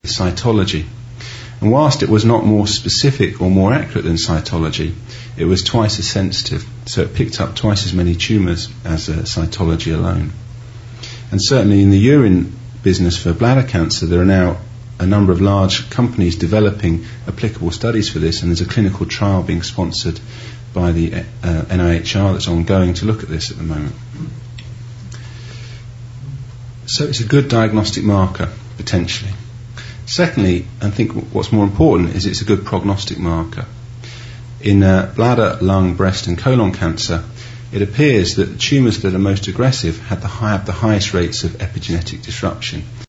cytology. And whilst it was not more specific or more accurate than cytology, it was twice as sensitive, so it picked up twice as many tumours as cytology alone. And certainly in the urine business for bladder cancer, there are now a number of large companies developing applicable studies for this, and there's a clinical trial being sponsored by the NIHR that's ongoing to look at this at the moment. So it's a good diagnostic marker, potentially. Secondly, I think what's more important is it's a good prognostic marker. In bladder, lung, breast and colon cancer, it appears that the tumours that are most aggressive have the highest rates of epigenetic disruption.